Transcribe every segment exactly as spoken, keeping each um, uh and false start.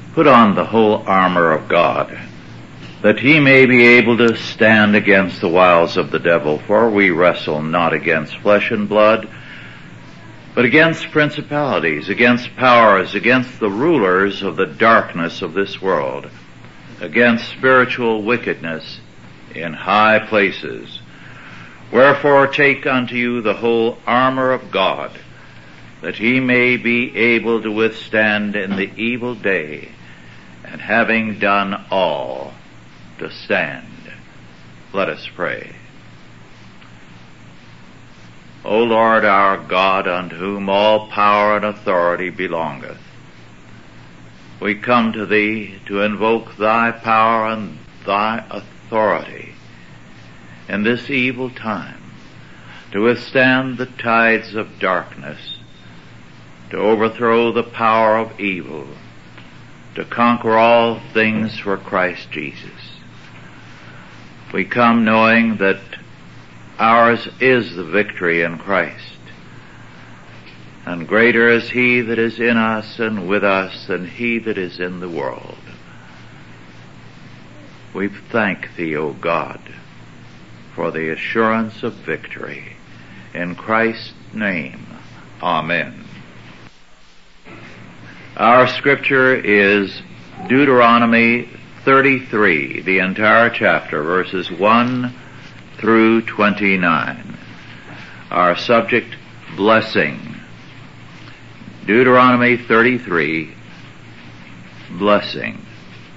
Put on the whole armor of God, that ye may be able to stand against the wiles of the devil. For we wrestle not against flesh and blood, but against principalities, against powers, against the rulers of the darkness of this world, against spiritual wickedness in high places. Wherefore take unto you the whole armor of God, that ye may be able to withstand in the evil day, and having done all, to stand. Let us pray. O Lord our God, unto whom all power and authority belongeth, we come to Thee to invoke Thy power and Thy authority in this evil time, to withstand the tides of darkness, to overthrow the power of evil, to conquer all things for Christ Jesus. We come knowing that ours is the victory in Christ, and greater is He that is in us and with us than he that is in the world. We thank Thee, O God, for the assurance of victory. In Christ's name, Amen. Our scripture is Deuteronomy thirty-three, the entire chapter, verses one through twenty-nine. Our subject, blessing. Deuteronomy thirty-three, blessing.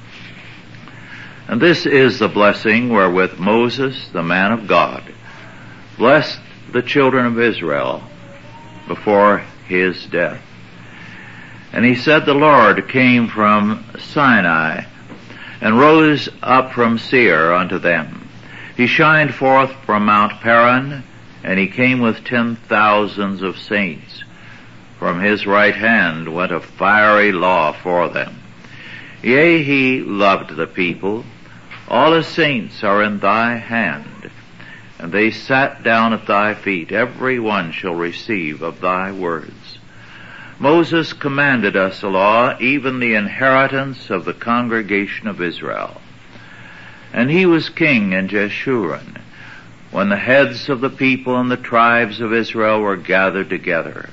And this is the blessing wherewith Moses, the man of God, blessed the children of Israel before his death. And he said, the Lord came from Sinai, and rose up from Seir unto them. He shined forth from Mount Paran, and he came with ten thousands of saints. From his right hand went a fiery law for them. Yea, he loved the people. All his saints are in thy hand, and they sat down at thy feet. Every one shall receive of thy words. Moses commanded us a law, even the inheritance of the congregation of Israel. And he was king in Jeshurun, when the heads of the people and the tribes of Israel were gathered together.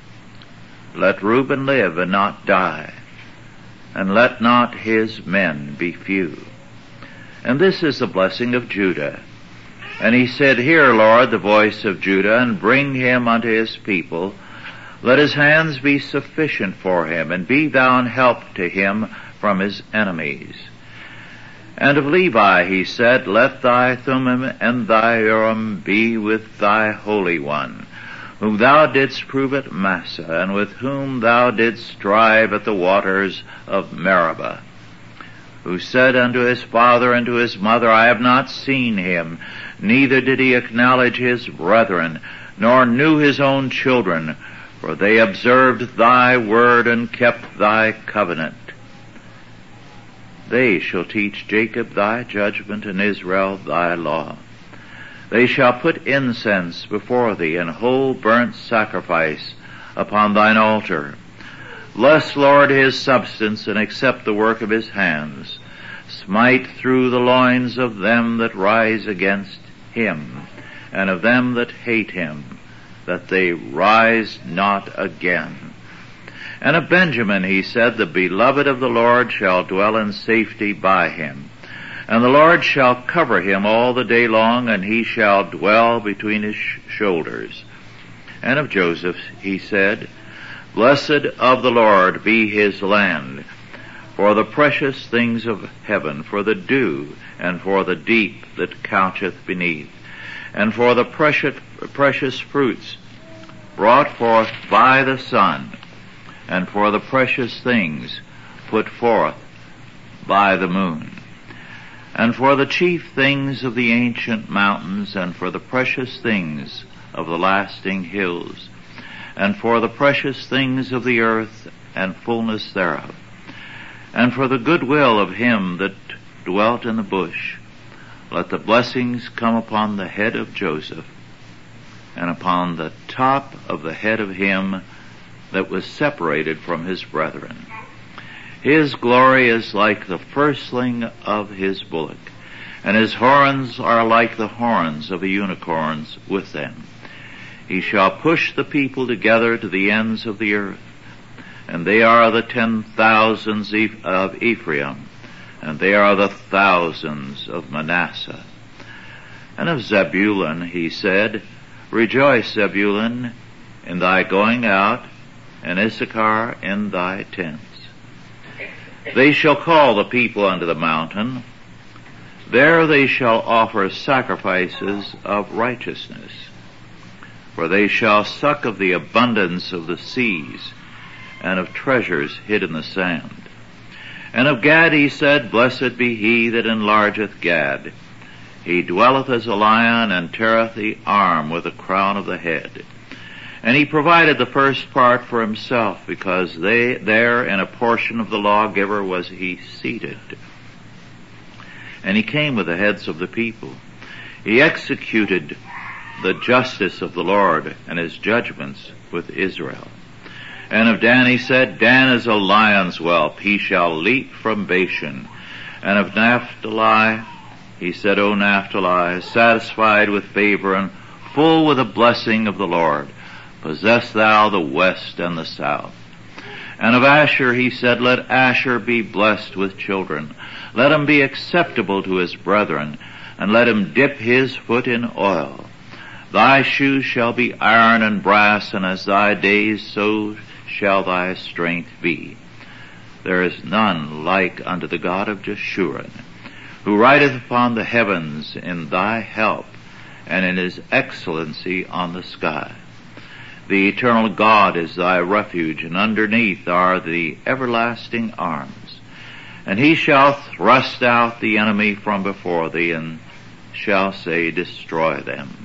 Let Reuben live and not die, and let not his men be few. And this is the blessing of Judah. And he said, hear, Lord, the voice of Judah, and bring him unto his people. Let his hands be sufficient for him, and be thou an help to him from his enemies. And of Levi he said, let thy Thummim and thy Urim be with thy Holy One, whom thou didst prove at Massah, and with whom thou didst strive at the waters of Meribah, who said unto his father and to his mother, I have not seen him, neither did he acknowledge his brethren, nor knew his own children, for they observed thy word and kept thy covenant. They shall teach Jacob thy judgment, and Israel thy law. They shall put incense before thee, and whole burnt sacrifice upon thine altar. Bless, Lord, his substance, and accept the work of his hands. Smite through the loins of them that rise against him, and of them that hate him, that they rise not again. And of Benjamin he said, the beloved of the Lord shall dwell in safety by him. And the Lord shall cover him all the day long, and he shall dwell between his sh- shoulders. And of Joseph he said, blessed of the Lord be his land, for the precious things of heaven, for the dew, and for the deep that coucheth beneath, and for the precious, precious fruits brought forth by the sun, and for the precious things put forth by the moon, and for the chief things of the ancient mountains, and for the precious things of the lasting hills, and for the precious things of the earth and fullness thereof, and for the goodwill of him that dwelt in the bush. Let the blessings come upon the head of Joseph, and upon the top of the head of him that was separated from his brethren. His glory is like the firstling of his bullock, and his horns are like the horns of a unicorn's with them. He shall push the people together to the ends of the earth, and they are the ten thousands of Ephraim, and they are the thousands of Manasseh. And of Zebulun he said, Rejoice, Zebulun, in thy going out, and Issachar in thy tents. They shall call the people unto the mountain. There they shall offer sacrifices of righteousness. For they shall suck of the abundance of the seas, and of treasures hid in the sand. And of Gad he said, Blessed be he that enlargeth Gad. He dwelleth as a lion, and teareth the arm with a crown of the head. And he provided the first part for himself, because they there in a portion of the lawgiver was he seated. And he came with the heads of the people. He executed the justice of the Lord, and his judgments with Israel. And of Dan he said, Dan is a lion's whelp, he shall leap from Bashan. And of Naphtali he said, O Naphtali, satisfied with favor and full with the blessing of the Lord, possess thou the west and the south. And of Asher he said, Let Asher be blessed with children. Let him be acceptable to his brethren, and let him dip his foot in oil. Thy shoes shall be iron and brass, and as thy days so shall thy strength be. There is none like unto the God of Jeshurun, who rideth upon the heavens in thy help, and in his excellency on the sky. The eternal God is thy refuge, and underneath are the everlasting arms. And he shall thrust out the enemy from before thee, and shall say, Destroy them.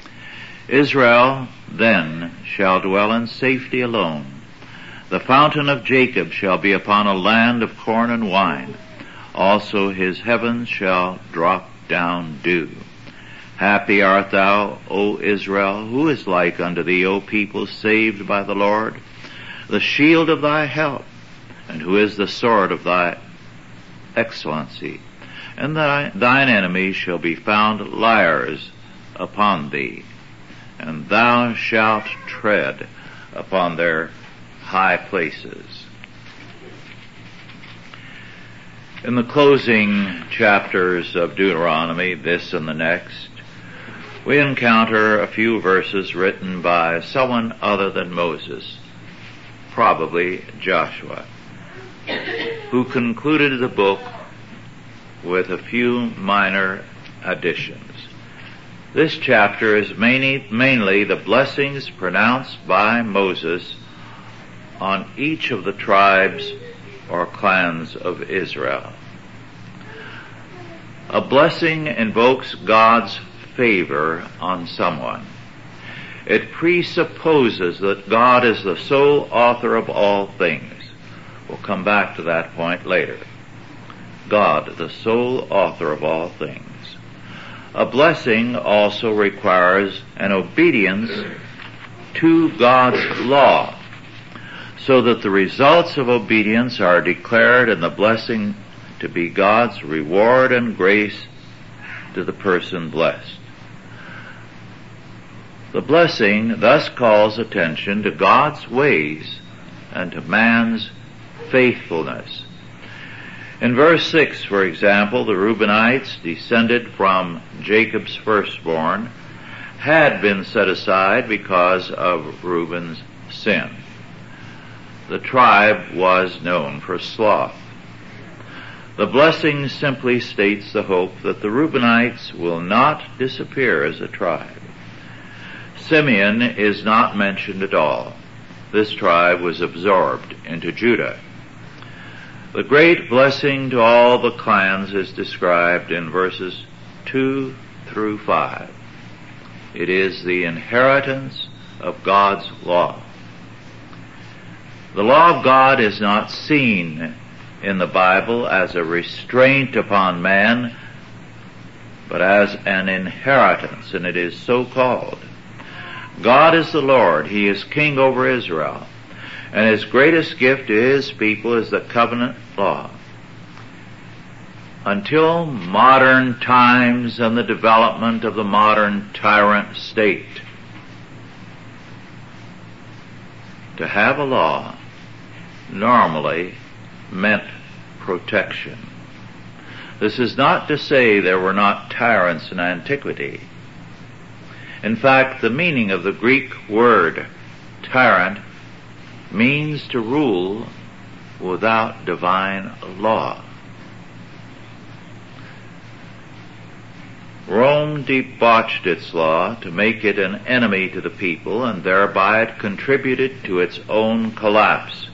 Israel then shall dwell in safety alone. The fountain of Jacob shall be upon a land of corn and wine. Also his heavens shall drop down dew. Happy art thou, O Israel, who is like unto thee, O people saved by the Lord, the shield of thy help, and who is the sword of thy excellency. And thy, thine enemies shall be found liars upon thee, and thou shalt tread upon their high places. In the closing chapters of Deuteronomy, this and the next, we encounter a few verses written by someone other than Moses, probably Joshua, who concluded the book with a few minor additions. This chapter is mainly, mainly the blessings pronounced by Moses on each of the tribes or clans of Israel. A blessing invokes God's favor on someone. It presupposes that God is the sole author of all things. We'll come back to that point later. God, the sole author of all things. A blessing also requires an obedience to God's law, so that the results of obedience are declared in the blessing to be God's reward and grace to the person blessed. The blessing thus calls attention to God's ways and to man's faithfulness. In verse six, for example, the Reubenites, descended from Jacob's firstborn, had been set aside because of Reuben's sin. The tribe was known for sloth. The blessing simply states the hope that the Reubenites will not disappear as a tribe. Simeon is not mentioned at all. This tribe was absorbed into Judah. The great blessing to all the clans is described in verses two through five. It is the inheritance of God's law. The law of God is not seen in the Bible as a restraint upon man, but as an inheritance, and it is so called. God is the Lord. He is king over Israel. And his greatest gift to his people is the covenant law. Until modern times and the development of the modern tyrant state, to have a law normally meant protection. This is not to say there were not tyrants in antiquity. In fact, the meaning of the Greek word tyrant means to rule without divine law. Rome debauched its law to make it an enemy to the people, and thereby it contributed to its own collapse.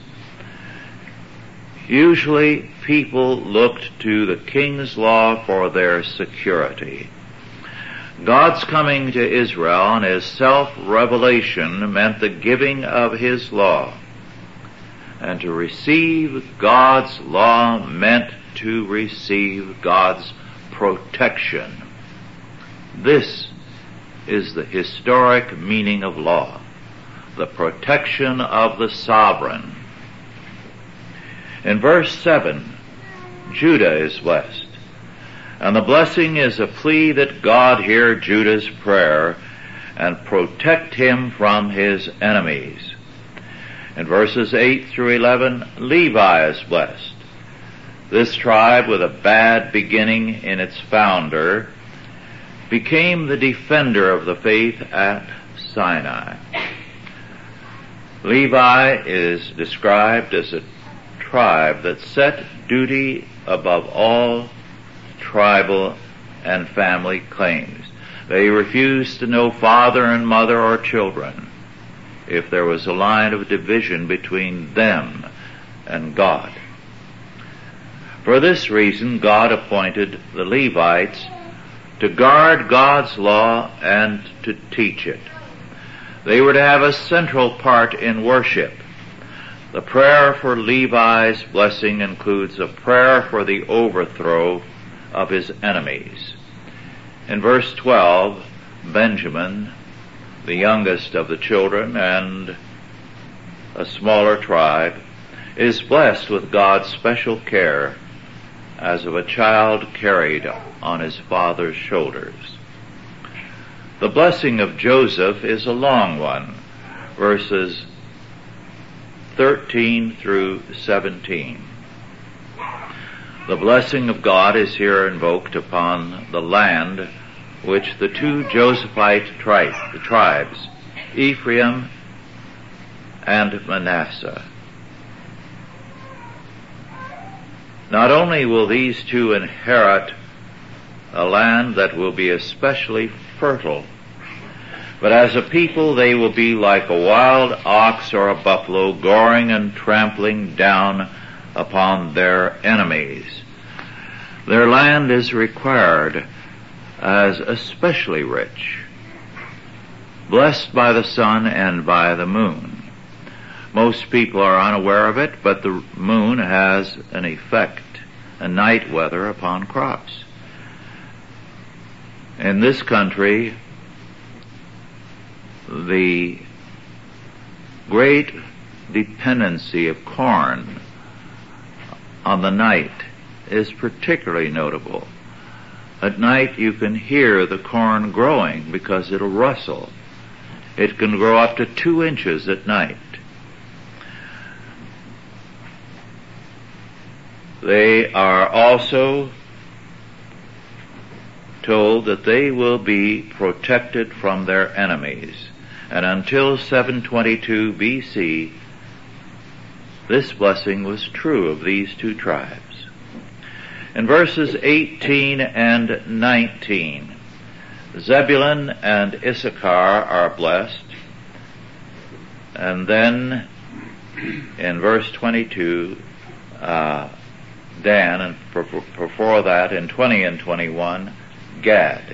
Usually people looked to the king's law for their security. God's coming to Israel and his self-revelation meant the giving of his law. And to receive God's law meant to receive God's protection. This is the historic meaning of law, the protection of the sovereign. In verse seven, Judah is blessed, and the blessing is a plea that God hear Judah's prayer and protect him from his enemies. In verses eight through eleven, Levi is blessed. This tribe, with a bad beginning in its founder, became the defender of the faith at Sinai. Levi is described as a tribe that set duty above all tribal and family claims. They refused to know father and mother or children if there was a line of division between them and God. For this reason, God appointed the Levites to guard God's law and to teach it. They were to have a central part in worship. The prayer for Levi's blessing includes a prayer for the overthrow of his enemies. In verse twelve, Benjamin, the youngest of the children and a smaller tribe, is blessed with God's special care as of a child carried on his father's shoulders. The blessing of Joseph is a long one, verses thirteen through seventeen. The blessing of God is here invoked upon the land which the two Josephite tri- tribes, Ephraim and Manasseh. Not only will these two inherit a land that will be especially fertile, but as a people they will be like a wild ox or a buffalo, goring and trampling down upon their enemies. Their land is required as especially rich, blessed by the sun and by the moon. Most people are unaware of it, but the moon has an effect, a night weather, upon crops. In this country, the great dependency of corn on the night is particularly notable. At night you can hear the corn growing because it'll rustle. It can grow up to two inches at night. They are also told that they will be protected from their enemies. And until seven twenty-two B C, this blessing was true of these two tribes. In verses eighteen and nineteen, Zebulun and Issachar are blessed. And then in verse twenty-two, uh, Dan, and before that in twenty and twenty-one, Gad.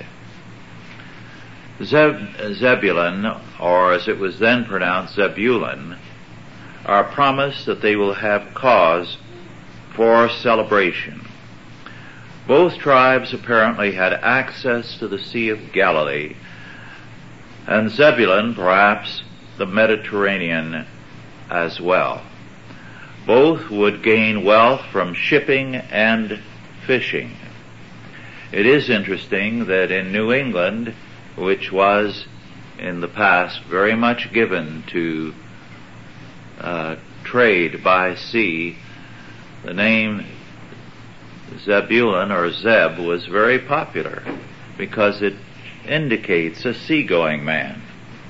Zeb- Zebulun, or as it was then pronounced, Zebulun, are promised that they will have cause for celebration. Both tribes apparently had access to the Sea of Galilee, and Zebulun perhaps the Mediterranean as well. Both would gain wealth from shipping and fishing. It is interesting that in New England, which was in the past very much given to uh, trade by sea, the name Zebulun or Zeb was very popular because it indicates a seagoing man.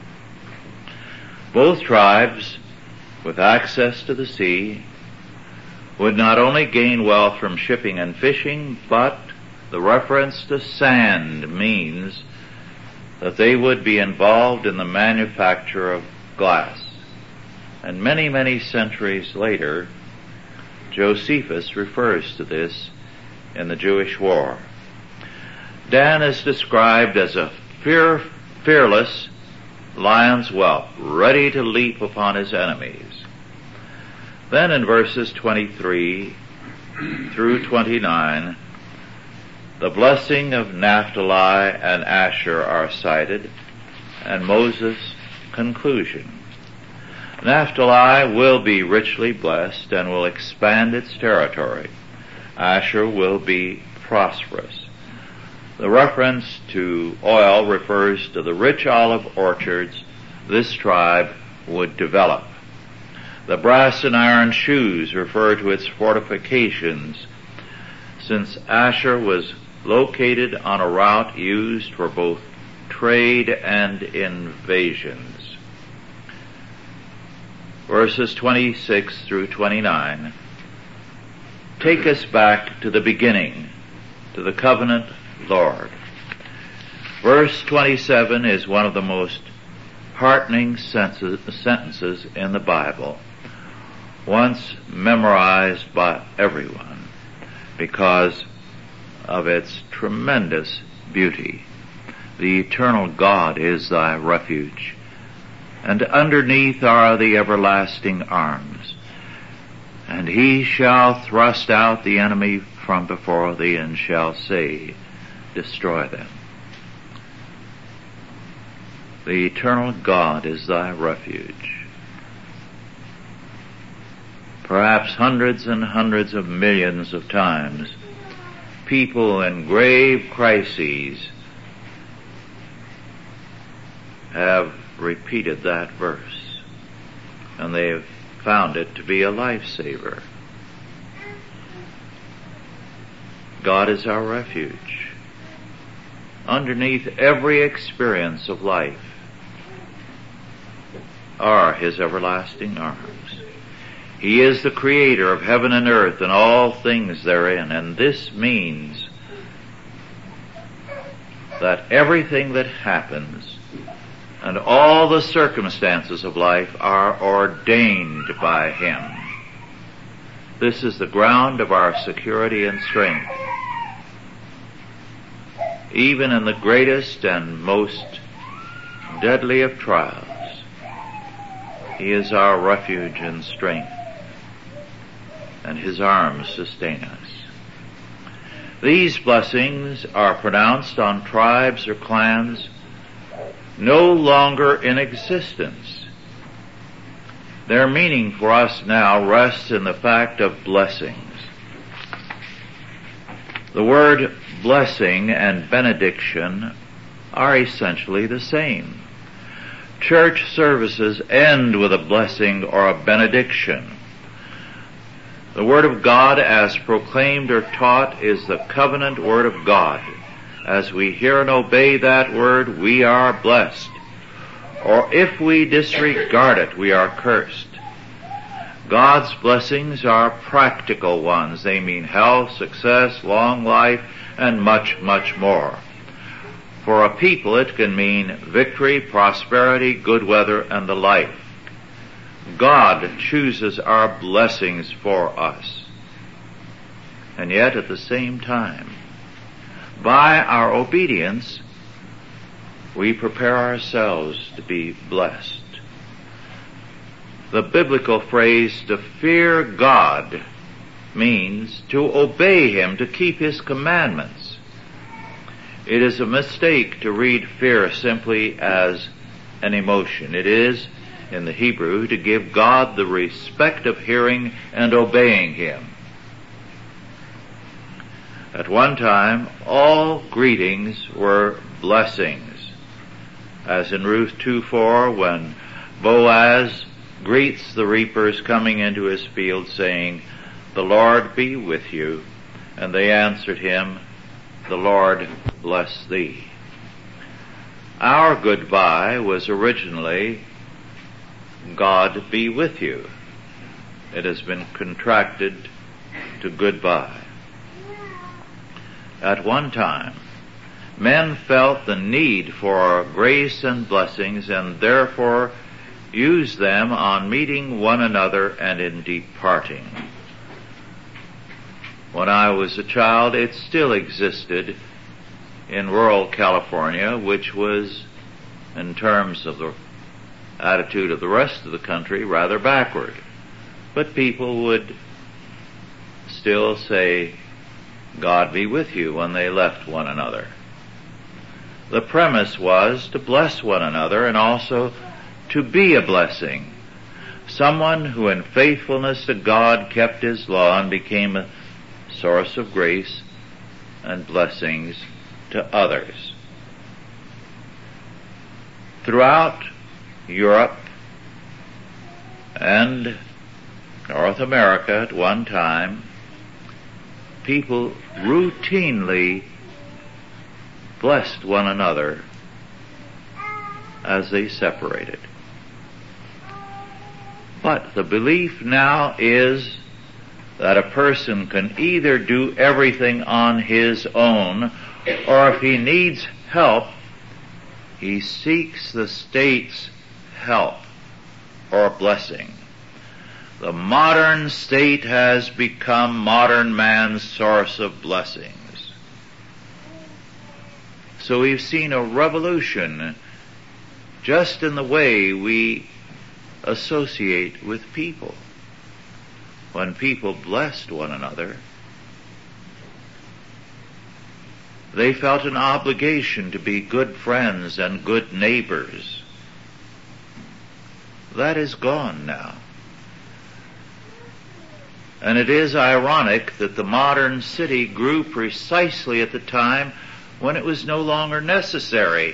Both tribes, with access to the sea, would not only gain wealth from shipping and fishing, but the reference to sand means that they would be involved in the manufacture of glass. And many, many centuries later, Josephus refers to this in the Jewish War. Dan is described as a fear, fearless lion's whelp, ready to leap upon his enemies. Then in verses twenty-three through twenty-nine, the blessing of Naphtali and Asher are cited, and Moses' conclusion. Naphtali will be richly blessed and will expand its territory. Asher will be prosperous. The reference to oil refers to the rich olive orchards this tribe would develop. The brass and iron shoes refer to its fortifications, since Asher was located on a route used for both trade and invasions. Verses twenty-six through twenty-nine take us back to the beginning, to the covenant Lord. Verse twenty-seven is one of the most heartening sentences in the Bible, once memorized by everyone because of its tremendous beauty. The eternal God is thy refuge, and underneath are the everlasting arms. And he shall thrust out the enemy from before thee, and shall say, destroy them. The eternal God is thy refuge. Perhaps hundreds and hundreds of millions of times, people in grave crises have repeated that verse, and they have found it to be a lifesaver. God is our refuge. Underneath every experience of life are his everlasting arms. He is the creator of heaven and earth and all things therein, and this means that everything that happens and all the circumstances of life are ordained by him. This is the ground of our security and strength. Even in the greatest and most deadly of trials, he is our refuge and strength, and his arms sustain us. These blessings are pronounced on tribes or clans no longer in existence. Their meaning for us now rests in the fact of blessings. The word blessing and benediction are essentially the same. Church services end with a blessing or a benediction. The Word of God as proclaimed or taught is the covenant Word of God. As we hear and obey that Word, we are blessed. Or if we disregard it, we are cursed. God's blessings are practical ones. They mean health, success, long life, and much, much more. For a people, it can mean victory, prosperity, good weather, and the like. God chooses our blessings for us. And yet, at the same time, by our obedience, we prepare ourselves to be blessed. The biblical phrase, to fear God, means to obey him, to keep his commandments. It is a mistake to read fear simply as an emotion. It is, in the Hebrew to give God the respect of hearing and obeying Him. At one time, all greetings were blessings, as in Ruth two four, when Boaz greets the reapers coming into his field, saying, "The Lord be with you." And they answered him, "The Lord bless thee." Our goodbye was originally, "God be with you." It has been contracted to goodbye. At one time, men felt the need for grace and blessings and therefore used them on meeting one another and in departing. When I was a child, it still existed in rural California, which was, in terms of the attitude of the rest of the country, rather backward. But people would still say, "God be with you," when they left one another. The premise was to bless one another and also to be a blessing. Someone who in faithfulness to God kept His law and became a source of grace and blessings to others. Throughout Europe and North America at one time, people routinely blessed one another as they separated. But the belief now is that a person can either do everything on his own, or if he needs help, he seeks the state's help or blessing. The modern state has become modern man's source of blessings. So we've seen a revolution just in the way we associate with people. When people blessed one another, they felt an obligation to be good friends and good neighbors. That is gone now. And it is ironic that the modern city grew precisely at the time when it was no longer necessary,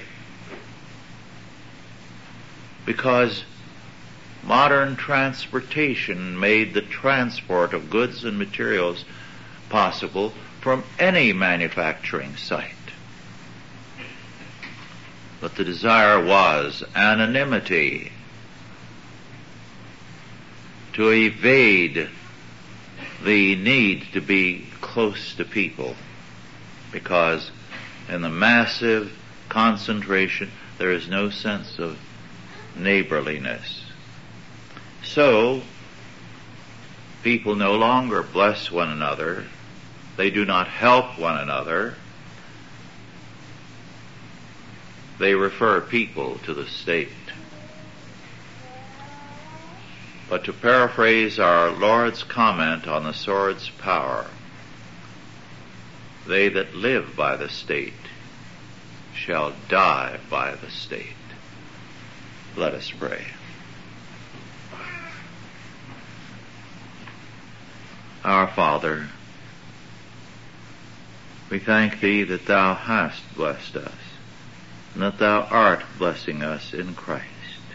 because modern transportation made the transport of goods and materials possible from any manufacturing site. But the desire was anonymity, to evade the need to be close to people, because in the massive concentration there is no sense of neighborliness. So, people no longer bless one another, they do not help one another, they refer people to the state. But to paraphrase our Lord's comment on the sword's power, they that live by the state shall die by the state. Let us pray. Our Father, we thank Thee that Thou hast blessed us, and that Thou art blessing us in Christ.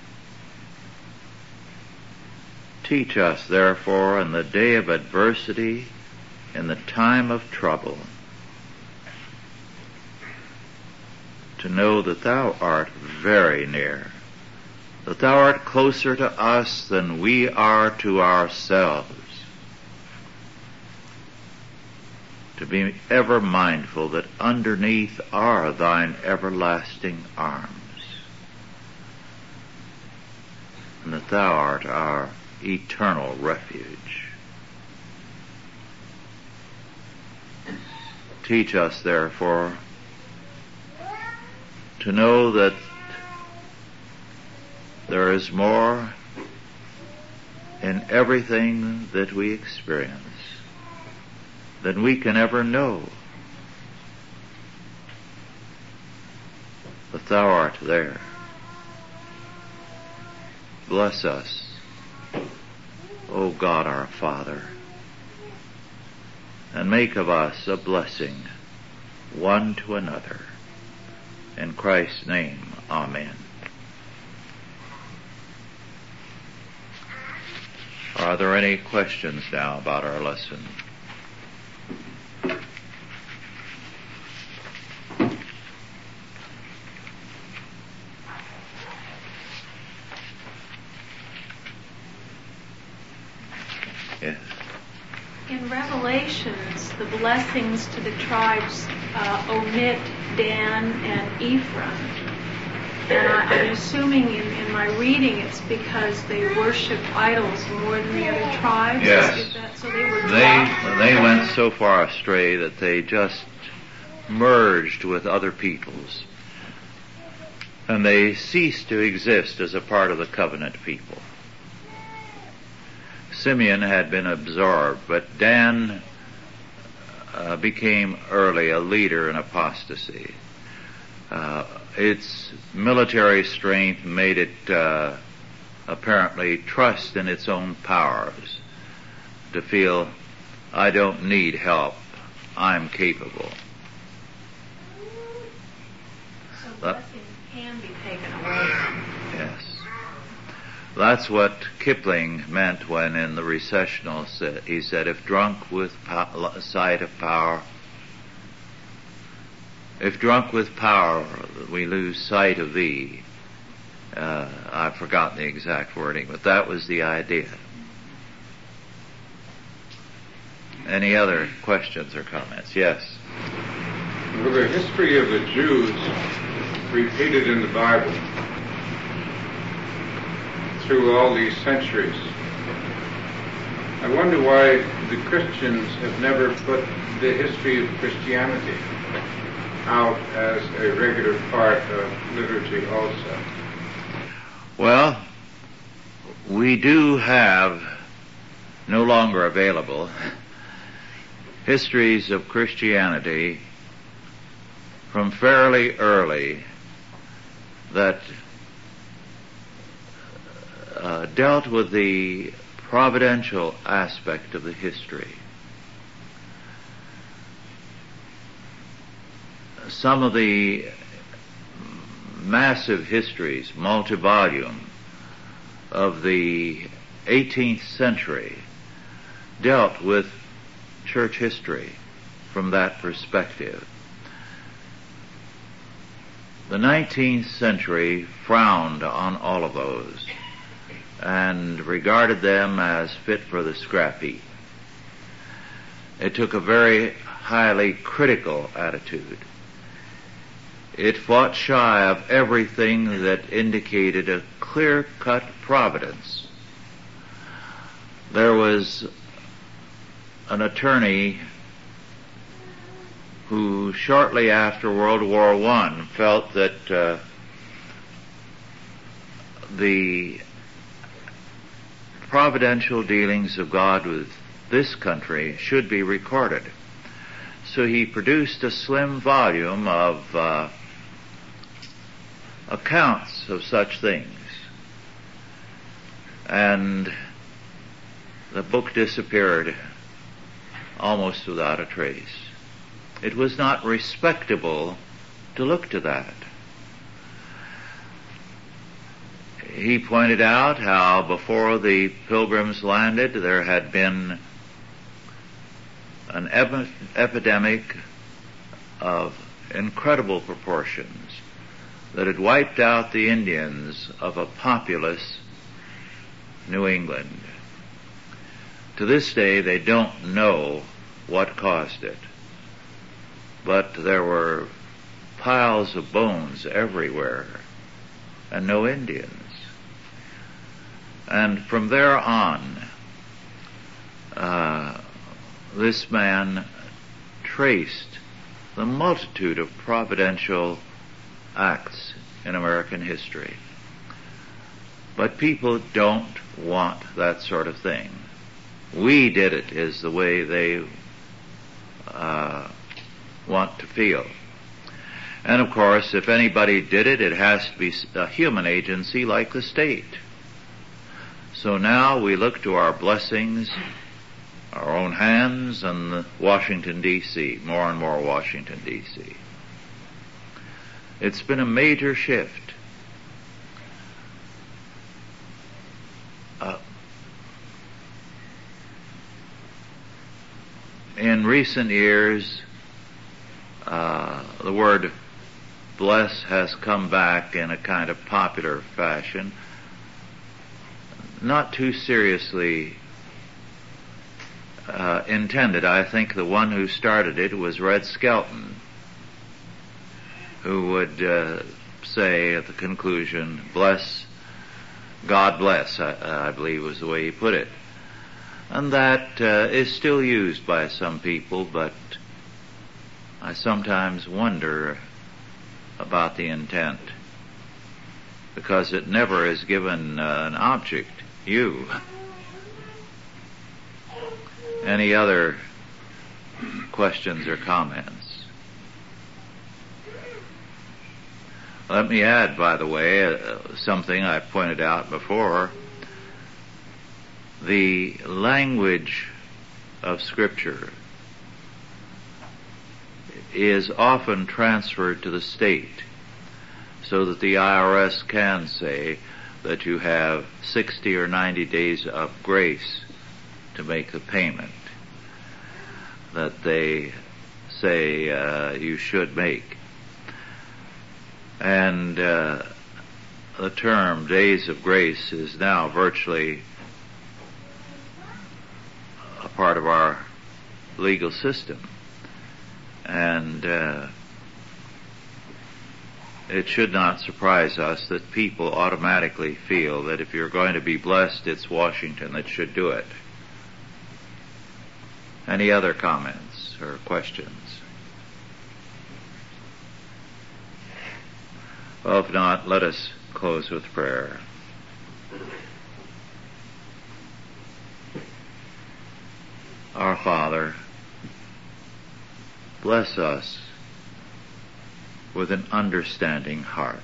Teach us, therefore, in the day of adversity, in the time of trouble, to know that Thou art very near, that Thou art closer to us than we are to ourselves, to be ever mindful that underneath are Thine everlasting arms, and that Thou art our eternal refuge. Teach us, therefore, to know that there is more in everything that we experience than we can ever know. But Thou art there. bless us, O God our Father, and make of us a blessing one to another. In Christ's name, amen. Are there any questions now about our lesson? Yes. In Revelations, the blessings to the tribes uh, omit Dan and Ephraim. And I, I'm assuming in, in my reading it's because they worship idols more than the other tribes. Yes. Is that, so they were They, they went so far astray that they just merged with other peoples. And they ceased to exist as a part of the covenant people. Simeon had been absorbed, but Dan uh, became early a leader in apostasy. Uh, its military strength made it uh, apparently trust in its own powers, to feel, I don't need help, I'm capable. So blessings can be taken away. Yes. That's what Kipling meant when in the Recessional he said, if drunk with po- sight of power, if drunk with power we lose sight of thee. Uh, I've forgotten the exact wording, but that was the idea. Any other questions or comments? Yes. Well, the history of the Jews repeated in the Bible through all these centuries. I wonder why the Christians have never put the history of Christianity out as a regular part of liturgy also. Well, we do have no longer available histories of Christianity from fairly early that uh, dealt with the providential aspect of the history. Some of the massive histories, multi-volume, of the eighteenth century dealt with church history from that perspective. The nineteenth century frowned on all of those and regarded them as fit for the scrap heap. It took a very highly critical attitude. It fought shy of everything that indicated a clear-cut providence. There was an attorney who shortly after World War One felt that uh, the providential dealings of God with this country should be recorded. So he produced a slim volume of uh, accounts of such things. And the book disappeared almost without a trace. It was not respectable to look to that. He pointed out how before the Pilgrims landed there had been an ep- epidemic of incredible proportions that had wiped out the Indians of a populous New England. To this day, they don't know what caused it, but there were piles of bones everywhere and no Indians. And from there on, uh, this man traced the multitude of providential acts in American history. But people don't want that sort of thing. We did it is the way they uh, want to feel. And of course, if anybody did it, it has to be a human agency like the state. So now we look to our blessings, our own hands, and Washington, D C, more and more Washington, D C. It's been a major shift. Uh, in recent years, uh, the word bless has come back in a kind of popular fashion, not too seriously uh, intended. I think the one who started it was Red Skelton, who would uh, say at the conclusion, bless, God bless, I, I believe was the way he put it. And that uh, is still used by some people, but I sometimes wonder about the intent, because it never is given uh, an object, you. Any other questions or comments? Let me add, by the way, uh, something I pointed out before. The language of Scripture is often transferred to the state, so that the I R S can say that you have sixty or ninety days of grace to make the payment that they say uh, you should make. And uh, the term days of grace is now virtually a part of our legal system. And uh, it should not surprise us that people automatically feel that if you're going to be blessed, it's Washington that should do it. Any other comments or questions? Well, if not, let us close with prayer. Our Father, bless us with an understanding heart,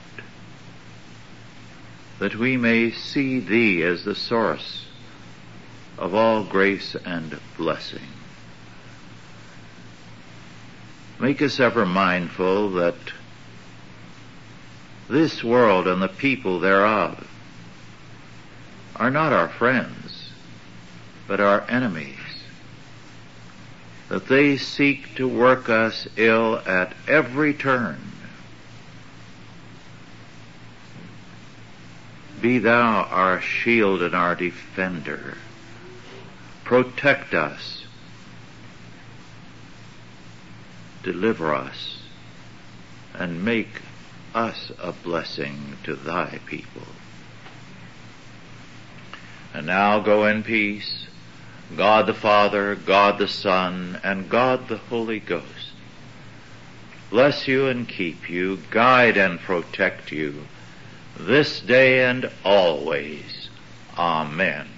that we may see Thee as the source of all grace and blessing. Make us ever mindful that this world and the people thereof are not our friends, but our enemies, that they seek to work us ill at every turn. Be Thou our shield and our defender. Protect us. Deliver us, and make us a blessing to Thy people. And now go in peace, God the Father, God the Son, and God the Holy Ghost bless you and keep you, guide and protect you, this day and always. Amen.